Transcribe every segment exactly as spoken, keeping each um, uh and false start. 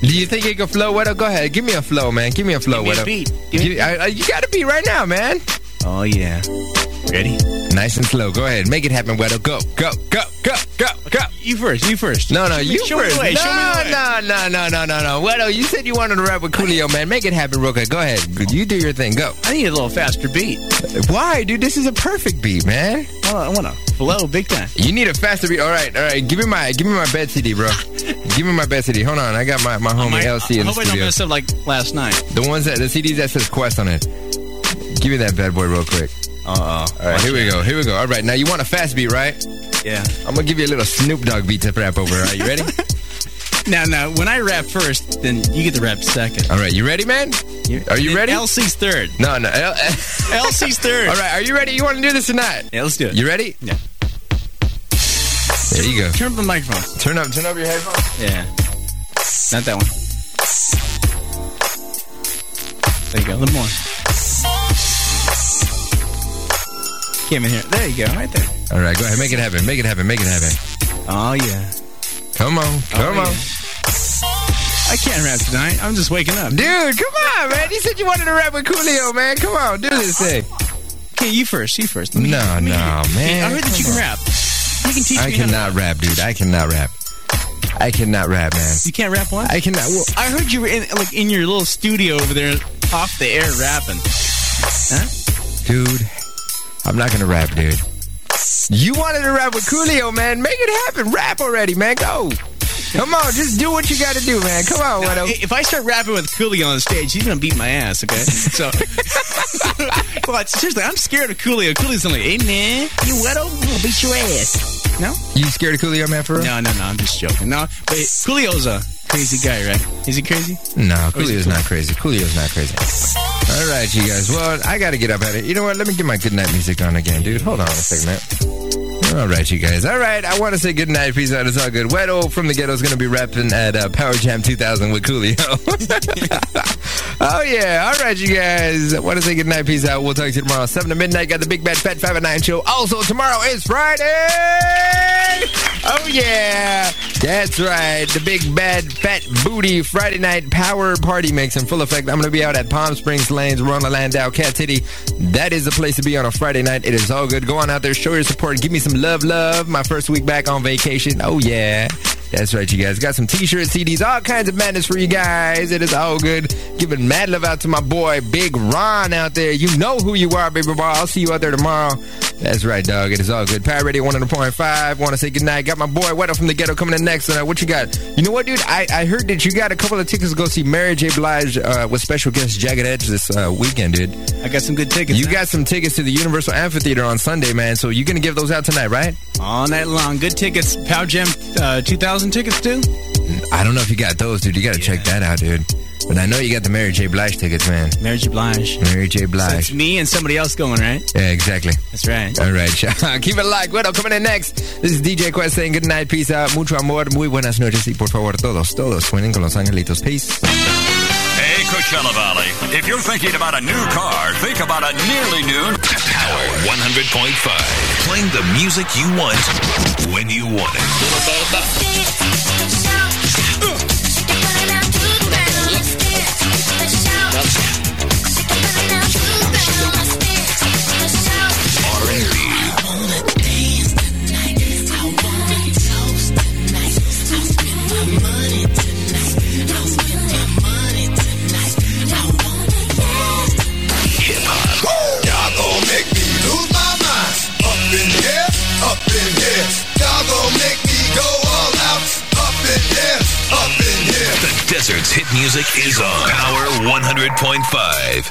Do you think it can flow, Wedo? Go ahead. Give me a flow, man. Give me a flow, Give me Wedo. a beat. Give me Give- I- I- you got a beat right now, man. Oh, yeah. Ready? Nice and slow. Go ahead. Make it happen, Wedo. Go, go, go, go, go, go. You first. You first. No, no, you show me first. the way, No, show me the way. no, no, no, no, no, no. Wedo, you said you wanted to rap with Coolio, man. Make it happen real quick. Go ahead. You do your thing. Go. I need a little faster beat. Why, dude? This is a perfect beat, man. I want to flow big time. You need a faster beat. All right, all right. Give me my, give me my bed C D, bro. Give me my bed C D. Hold on, I got my, my homie My- L C in I the hope I don't studio. mess up like last night. The ones that the C Ds that says Quest on it. Give me that bad boy real quick. Uh-oh. All right, here we go. Here we go. All right, now you want a fast beat, right? Yeah. I'm gonna give you a little Snoop Dogg beat to rap over. All right, you ready? Now, now, when I rap first, then you get to rap second. All right, you ready, man? Are you Then ready? L C's third. No, no. L- L C's third. All right, are you ready? You want to do this or not? Yeah, let's do it. You ready? Yeah. There you go. Turn up the microphone. Turn up, turn up your headphones. Yeah. Not that one. There you go. A little more. Came in here. There you go. Right there. All right, go ahead. Make it happen. Make it happen. Make it happen. Oh, yeah. Come on. Come Oh, on. yeah. I can't rap tonight. I'm just waking up. Dude, come on, man. You said you wanted to rap with Coolio, man. Come on, do this thing. Okay, you first. You first. Let me- No, let me- no, man. I heard that you Come can on. rap. You can teach I me how to cannot rap, dude. I cannot rap. I cannot rap, man. You can't rap what? I cannot. Well, I heard you were in like in your little studio over there, off the air rapping. Huh? dude, I'm not gonna rap, dude. You wanted to rap with Coolio, man. Make it happen. Rap already, man. Go. Come on, just do what you got to do, man. Come on, Now, Wedo. if I start rapping with Coolio on stage, he's gonna beat my ass. Okay, so but seriously, I'm scared of Coolio. Coolio's like, hey man, you Wedo, we'll beat your ass. No, You scared of Coolio, man, for real? no, no, no. I'm just joking. No, but Coolio's a crazy guy, right? Is he crazy? No, Or is he Coolio's cool? not crazy. Coolio's not crazy. All right, you guys. Well, I got to get up at it. You know what? Let me get my good night music on again, dude. Hold on a second, man. All right, you guys. All right, I want to say good night. Peace out. It's all good. Wedo from the Ghetto is going to be rapping at uh, Power Jam two thousand with Coolio. Oh, yeah. All right, you guys. I want to say good night. Peace out. We'll talk to you tomorrow, seven to midnight. Got the Big Bad Fat five at nine show. Also, tomorrow is Friday. Oh, yeah. That's right. The Big Bad Fat Booty Friday night power party mix in full effect. I'm going to be out at Palm Springs Lanes, Ronald Landau, Cat City. That is the place to be on a Friday night. It is all good. Go on out there, show your support, give me some love, love. My first week back on vacation. Oh, yeah. That's right, you guys. Got some t-shirts, C Ds, all kinds of madness for you guys. It is all good. Giving mad love out to my boy, Big Ron out there. You know who you are, baby boy. I'll see you out there tomorrow. That's right, dog. It is all good. Power Radio one hundred point five. Want to say goodnight. Got my boy, Wedo from the Ghetto, coming in next. Uh, what you got? You know what, dude? I, I heard that you got a couple of tickets to go see Mary J. Blige uh, with special guest Jagged Edge this uh, weekend, dude. I got some good tickets. You huh? got some tickets to the Universal Amphitheater on Sunday, man. So you're going to give those out tonight, right? all night long. Good tickets. Power Jam uh, two thousand tickets too. I don't know if you got those, dude. You got to Yeah. check that out, dude. But I know you got the Mary J. Blige tickets, man. Mary J. Blige. Mary J. So it's Blige. me and somebody else going, right? Yeah, exactly. That's right. All right, keep it like Wedo coming in next. This is D J Quest saying good night, peace out, mucho amor, muy buenas noches y por favor todos, todos suenen con los angelitos. Peace. Hey, Coachella Valley. If you're thinking about a new car, think about a nearly new Power one hundred point five. Playing the music you want when you want it. R and B. Hip-hop. Y'all gon' make me lose my mind. Up in here, up in here. Y'all gon' make me go all out. Up in here, up in here. The Desert's hit music is on Power one hundred point five.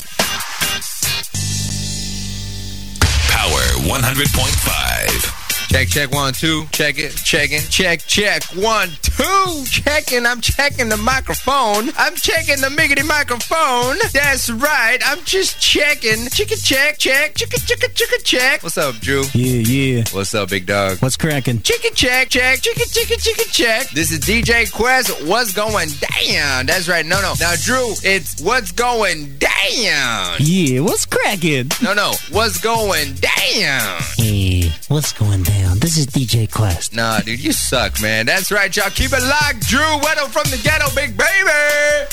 Power one hundred point five. Check, check, one, two. Check it, checking. Check, check, one, two. Checking, I'm checking the microphone. I'm checking the miggity microphone. That's right, I'm just checking. Chicka check, check, chicka chicka chicka check. What's up, Drew? Yeah, yeah. What's up, big dog? What's cracking? Chicka check, check, chicka chicka chicka check. This is D J Quest. What's going down? That's right, no, no. Now, Drew, it's what's going down. Yeah, what's cracking? No, no, what's going down? Hey, what's going down? This is D J Quest. Nah, dude, you suck, man. That's right, y'all. Keep it locked. Drew Weddle from the ghetto, big baby.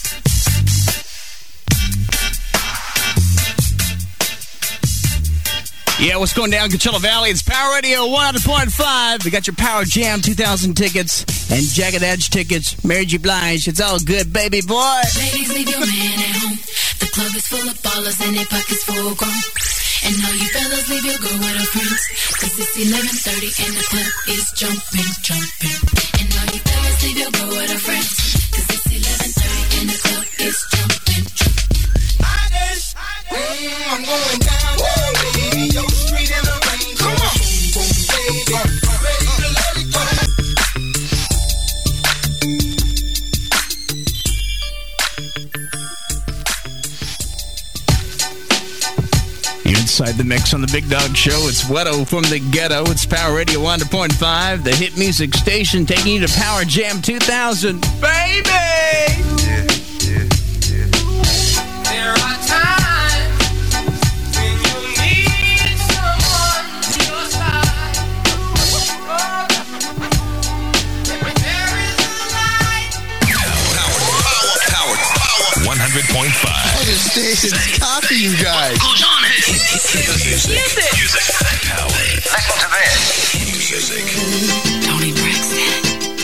Yeah, what's going down, Coachella Valley? It's Power Radio one hundred point five. We got your Power Jam two thousand tickets and Jagged Edge tickets. Mary J. Blige, it's all good, baby boy. Ladies, leave your man at home. The club is full of ballers and their pockets full grown. And all you fellas, leave your girl with her friends. Cause it's eleven thirty and the club is jumping, jumping. And all you fellas, leave your girl with her friends. Cause it's eleven thirty and the club is jumping, jumping. Mm, I'm going down, down, baby. Yo, street in the rain. Come on. Boom, boom, baby. Ready to let it go. You're inside the mix on the Big Dog Show. It's Wedo from the ghetto. It's Power Radio one hundred point five, the hit music station taking you to Power Jam two thousand. Baby! Yeah, yeah, yeah. There are times when you need someone to your side. When there is a light. Power, power, power. one hundred point five. Oh, this station's copy, you guys. Music. Music. Music. Power. Listen to this. Music. Tony Braxton.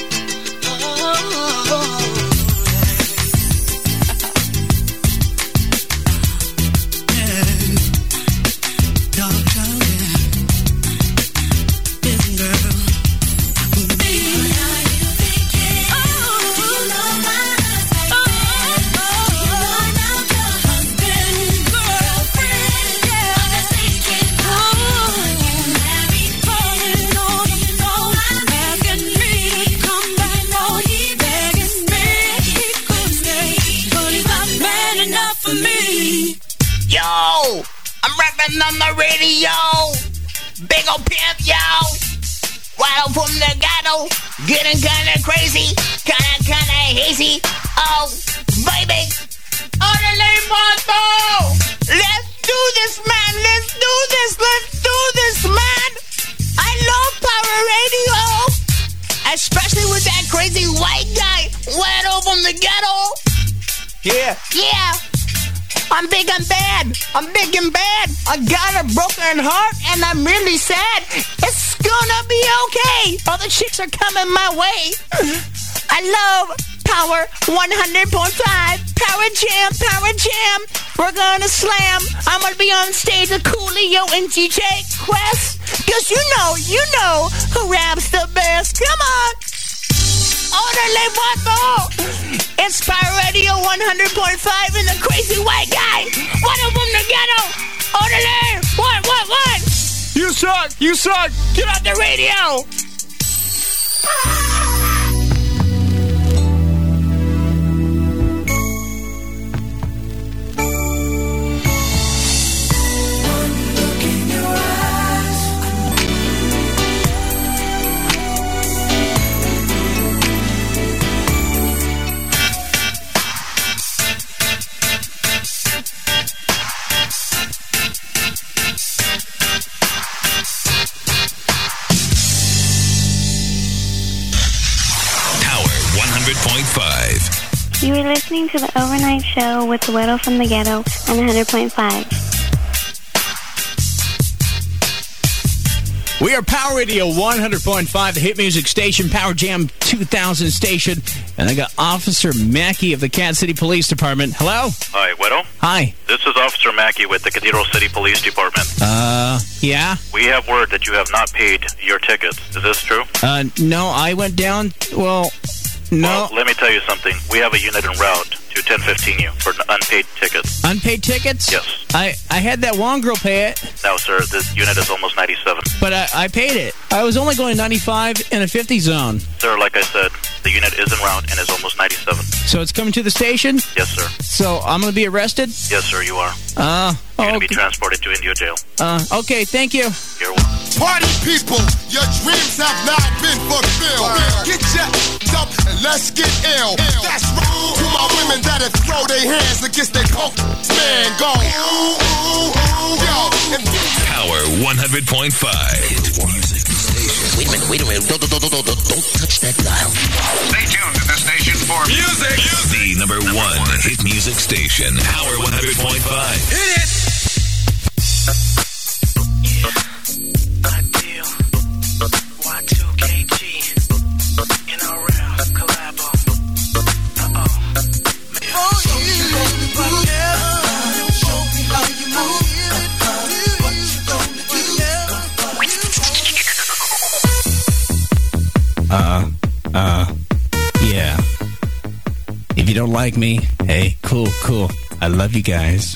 On the radio, big ol' pimp, yo. Wild from the ghetto, getting kinda crazy, kinda, kinda hazy. Oh, baby, orderly Martho. Let's do this, man. Let's do this. Let's do this, man. I love Power Radio, especially with that crazy white guy, Wild from the ghetto. Yeah. Yeah. I'm big and bad. I'm big and bad. I got a broken heart and I'm really sad. It's gonna be okay. All the chicks are coming my way. I love Power one hundred point five. Power Jam, Power Jam. We're gonna slam. I'm gonna be on stage with Coolio and D J Quest. Cause you know, you know who raps the best. Come on. Orderly Waffle. It's Power Radio one hundred point five and the crazy white guy. What up from the ghetto? Orderly. What, what, what? You suck. You suck. Get off the radio. point five. You are listening to the Overnight Show with Wedo from the Ghetto on one hundred point five. We are Power Radio one hundred point five, the hit music station, Power Jam two thousand station. And I got Officer Mackey of the Cat City Police Department. Hello? Hi, Wedo. Hi. This is Officer Mackey with the Cathedral City Police Department. Uh, yeah? We have word that you have not paid your tickets. Is this true? Uh, no, I went down, well, no. Well, let me tell you something. We have a unit en route to ten fifteen you for unpaid tickets. Unpaid tickets? Yes. I, I had that one girl pay it. No, sir. This unit is almost ninety-seven. But I, I paid it. I was only going ninety-five in a fifty zone. Sir, like I said, the unit is en route and is almost ninety-seven. So it's coming to the station? Yes, sir. So I'm going to be arrested? Yes, sir, you are. Uh, You're going to okay. be transported to Indio Jail. Uh, okay, thank you. You're welcome. Party people, your dreams have not been fulfilled. Get your up and let's get ill. That's right. To my women that have throw their hands against their coat, man, go. Ooh, ooh, ooh, yo. Power one hundred point five. Hit music station. Wait a minute, wait a minute. Don't, don't, don't, don't, don't, don't touch that dial. Stay tuned to the station for music. The number one hit music station. Power one hundred point five. Hit it. Ideal. Y two K G. N R L. Collabo. Uh-oh. Man. Oh, show me Show me how you move. What you gonna do? Uh, uh, yeah. If you don't like me, hey, cool, cool. I love you guys.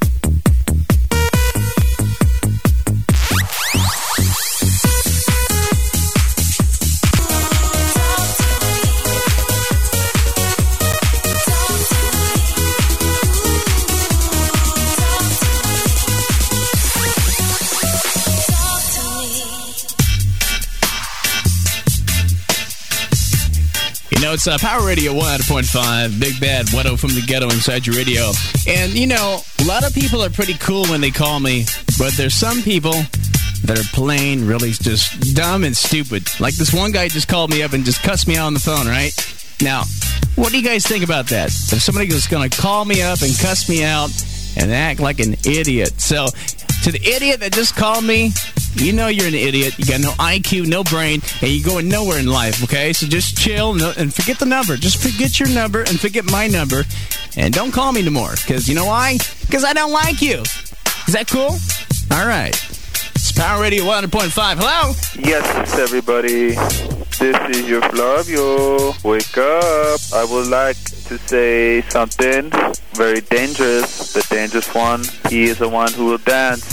You know, it's uh, Power Radio one hundred point five, Big Bad Wedo from the Ghetto inside your radio. And, you know, a lot of people are pretty cool when they call me, but there's some people that are plain really just dumb and stupid. Like this one guy just called me up and just cussed me out on the phone, right? Now, what do you guys think about that? If somebody was going to call me up and cuss me out and act like an idiot. So, to the idiot that just called me, you know you're an idiot. You got no I Q, no brain, and you're going nowhere in life, okay? So just chill no, and forget the number. Just forget your number and forget my number. And don't call me no more. Because you know why? Because I don't like you. Is that cool? All right. It's Power Radio one hundred point five. Hello? Yes, everybody. This is your Flavio. Wake up. I would like to say something very dangerous. The dangerous one. He is the one who will dance.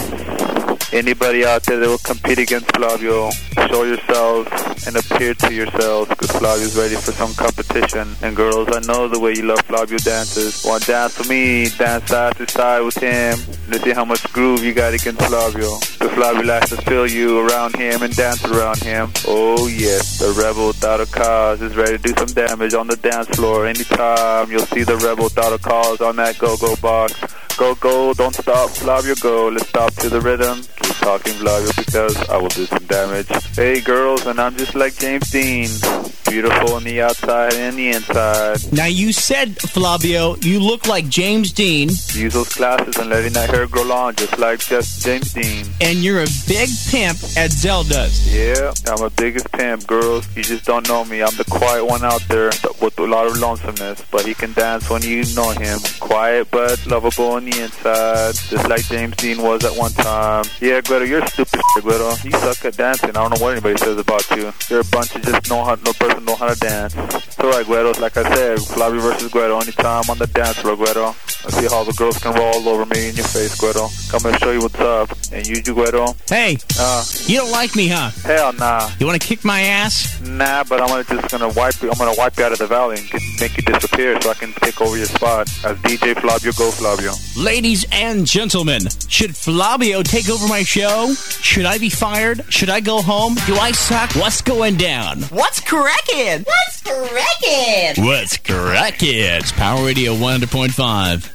Anybody out there that will compete against Flavio, show yourselves and appear to yourselves, because Flavio's ready for some competition. And girls, I know the way you love Flavio dances. Want to dance with me, dance side to side with him. Let's see how much groove you got against Flavio. The Flavio likes to feel you around him and dance around him. Oh yes, the rebel without a cause is ready to do some damage on the dance floor. Anytime you'll see the rebel without a cause on that go-go box. Go, go, don't stop, Flavio, go. Let's stop to the rhythm. Keep talking, Flavio, because I will do some damage. Hey, girls, and I'm just like James Dean. Beautiful on the outside and the inside. Now, you said, Flavio, you look like James Dean. Use those glasses and letting that hair grow long, just like just James Dean. And you're a big pimp at Zelda's. Yeah, I'm a biggest pimp, girls. You just don't know me. I'm the quiet one out there with a lot of lonesomeness, but he can dance when you know him. Quiet but lovable on the inside, just like James Dean was at one time. Yeah, Guido, you're stupid, Guido. You suck at dancing. I don't know what anybody says about you. You're a bunch of just know how, no person know how to dance. It's alright, Guido. Like I said, Flavio versus Guido. Anytime on the dance floor, Guido. Let's see how the girls can roll over me in your face, Guido. Come and show you what's up. And you, Guido. Hey, uh, you don't like me, huh? Hell nah. You want to kick my ass? Nah, but I'm gonna just gonna wipe you. I'm gonna wipe you out of the valley and get, make you disappear so I can take over your spot as D J Flavio. Go, Flavio. Ladies and gentlemen, should Flavio take over my show? Should I be fired? Should I go home? Do I suck? What's going down? What's crackin'? What's crackin'? What's crackin'? It's Power Radio one hundred point five.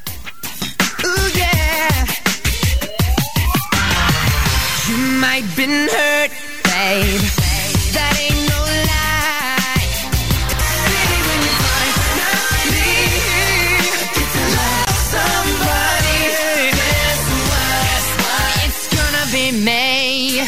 Ooh, yeah. You might been hurt, babe. That ain't no lie. Baby, when you finally get to love somebody, guess what? It's gonna be me.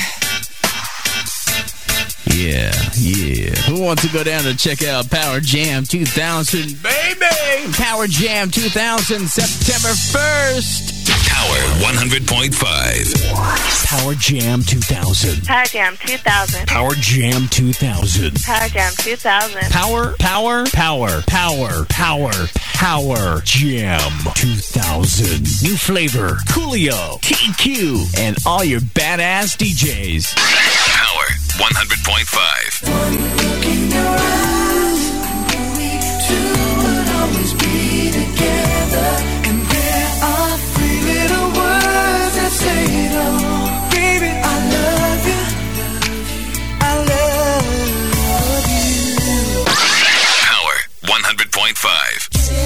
Yeah, yeah. Who wants to go down and check out Power Jam two thousand, baby? Power Jam two thousand, September first. Power one hundred point five. Power Jam two thousand. Power Jam two thousand. Power Jam two thousand. Power Jam two thousand. Power, power, power, power, power, power. Power Jam two thousand. New flavor, Coolio, T Q, and all your badass D Js. Power one hundred point five. One look in your eyes, we two would always be together. And there are three little words that say it all. Baby, I love you. I love you. Power one hundred point five.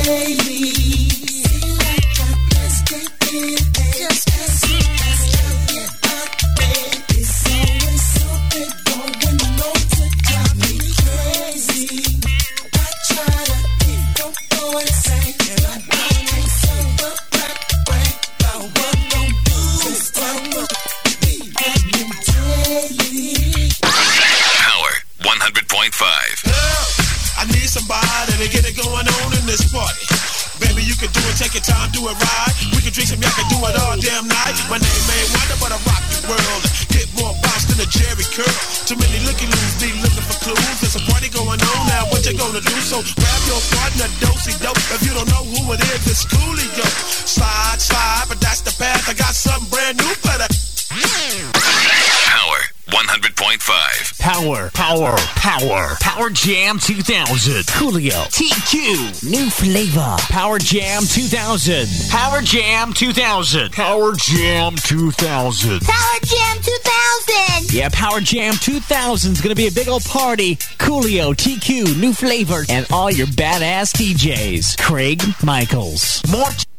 I need somebody to get it going on in this party. Baby, you can do it, take your time, do it right. We can drink some, y'all can do it all damn night. My name ain't Wonder, but I rock the world. Get more bounce than a Jerry curl. Too many looky-loos be looking for clues. There's a party going on now, what you gonna do? So grab your partner, dosey-dope. If you don't know who it is, it's Coolio. Slide, slide, but that's the path. I got something brand new for the... Power one hundred point five. Power, power, power. Power Jam two thousand. Coolio, T Q, new flavor. Power Jam two thousand. Power Jam two thousand. Power Jam two thousand. Power Jam two thousand. Yeah, Power Jam two thousand is going to be a big old party. Coolio, T Q, new flavor, and all your badass D Js. Craig Michaels. More... T-